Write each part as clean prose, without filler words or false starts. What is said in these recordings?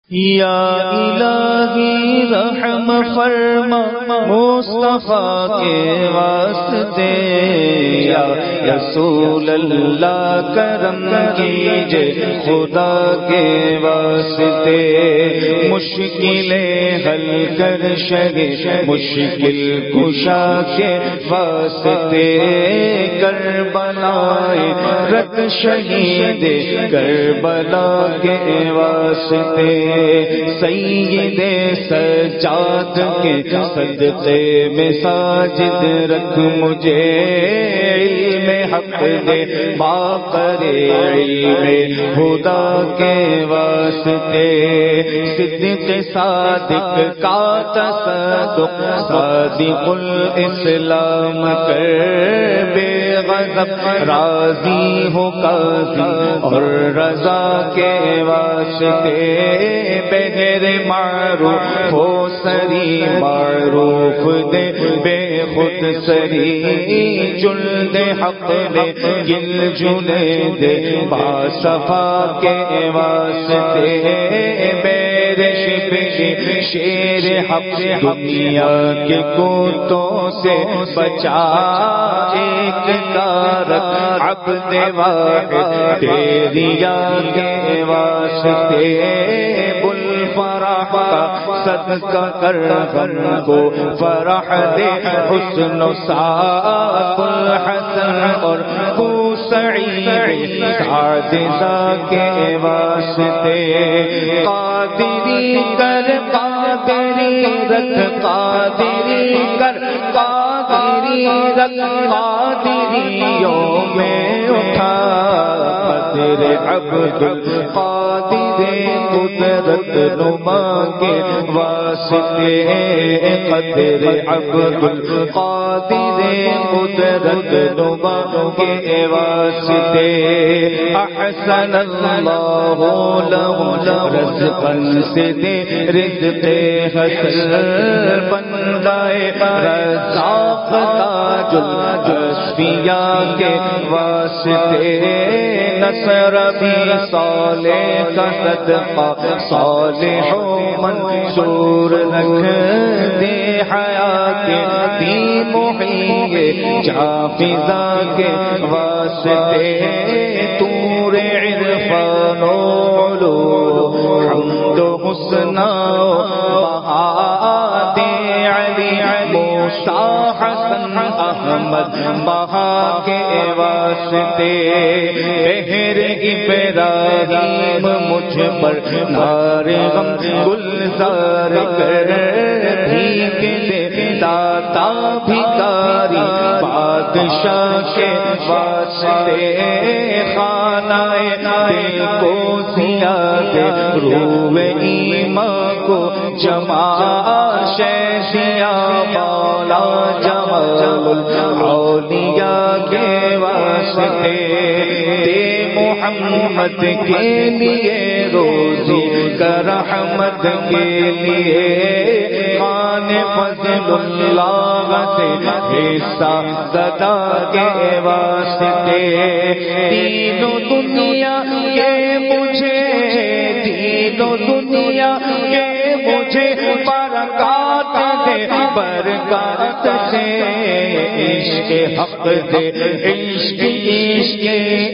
یا الہی رحم فرما مصطفیٰ کے واسطے، یا رسول اللہ کرم کیجئے خدا کے واسطے، مشکلیں حل کر شگے مشکل کشا کے واسطے، کربلا رت شہید کربلا کے واسطے، سید سجاد کے صدقے میں ساجد رکھ مجھے، علم حق دے باقر علم خدا کے واسطے، صدق صادق کا تصدق صادق الاسلام کر، بے غضب راضی ہو قاضی اور رضا کے واسطے، بغیر معروف ہو سری معروف دے بے خود سری، جلد حق دے گل جلے دے باصفا کے واسطے، شیر حق دنیا کے کوتوں سے بچا، ایک تارک عبد واحد تیریا کے واسطے، بل فرح کا صدقہ کر غم کو فرح دے، حسن و سعاد الحسن اور سعید سعدہ کے واسطے، قادری کر قادری رکھ قادری کر قادری رکھ، قادریوں میں اٹھا قدر عبد القادر قدرت نما کے واسطے، قدر عبد القادر قدرت نما کے واسطے، احسن اللہ لہ رزقا سے دے رزق حسن، بندائے رزاق تاج الاشفیاء کے واسطے، نصر بھی صالح کا صدقہ صالح و منصور رکھ دے، حیات دی محیی جافزہ کے واسطے، تور عرفان و علوم حمد و حسن و بہا دے، علی موسیٰ حسن احمد بہا کے واسطے، بہر ابراہیم مجھ پر نار غم گلزار کر، بھیک دے داتا بھکاری بادشاہ کے واسطے، خانہ دل کو زیادہ روح ایمان کو جما، شیخیا مولا جمال الاولیاء کے واسطے، دے محمد کے لیے روزی کا رحمت کے لیے، خان فضل اللہ سے حصہ زدہ کے واسطے، دین و دنیا کے مجھے دین و دنیا کے مجھے برکات دے، برکات سے عشق حق دے، عشق عشق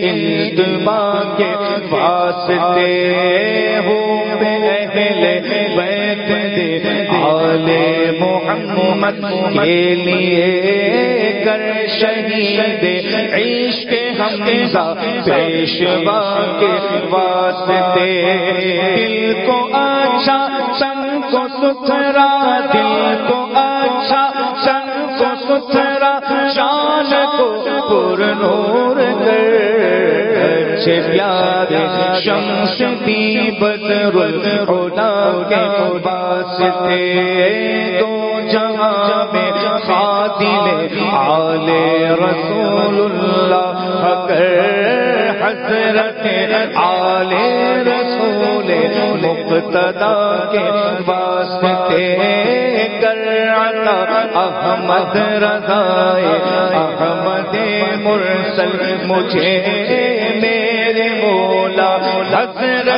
التبا کے واسطے، ہوں بے اہل بیت دے آل محمد کے لیے، کر شہید عشق حمزہ پیشوا کے واسطے، دل کو اچھا تن کو ستھرا، دل کو اچھا تن کو ستھرا، شان کو پر نور کر، اچھے پیارے شمس دی بدر الہدا کے واسطے، دو جہاں میں خادم آل رسول اللہ کر، حضرت آل رسول مقتدی کے واسطے، کر عطا احمد رضائے احمد مرسل مجھے، میرے مولا حضرت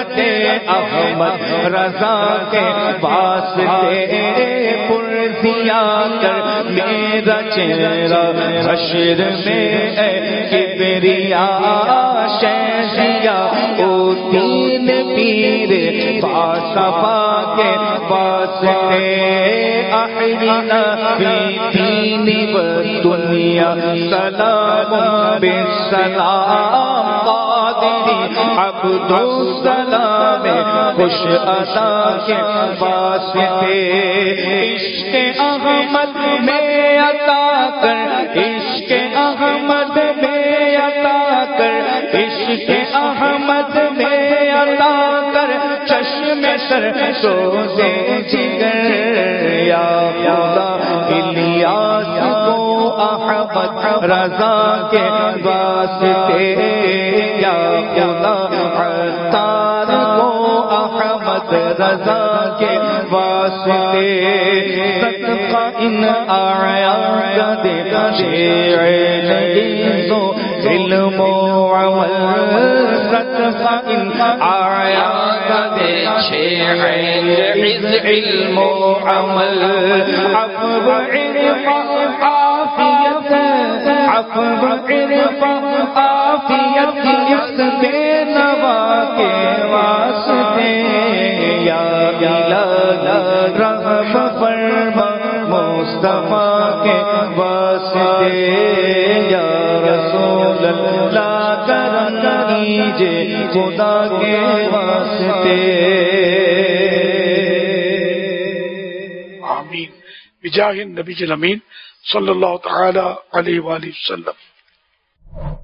حضرت احمد رضا کے واسطے پرزیا کر میرا چہرہ حشر میں اے کبریا شہزیا او تین پیر باصفا کے واسطے احینا فی دین و دنیا سلام بالسلام قادری عبد السلام خوش عطا کے واسطے عشق احمد میں عطا کر عشق احمد میں عطا کر عشق احمد میں عطا کر چشم سر سوزے جگر یا خدا الیاس کو احمد رضا کے واسطے یا خدا عطار کو احمد رضا کے واسطے صدقہ ان اعیاد شیعین عزو علم و عمل صدقہ ان اعیاد شیعین عز علم و عمل عفو عرفہ عافیت عفو عرفہ عافیت اس بے نوا کے واسطے یا الہ رحم فرما مصطفیٰ کے واسطے یا رسول اللہ کرم کیجے خدا کے واسطے آمین بجاہ النبی الامین صلی اللہ تعالی علیہ وآلہ وسلم.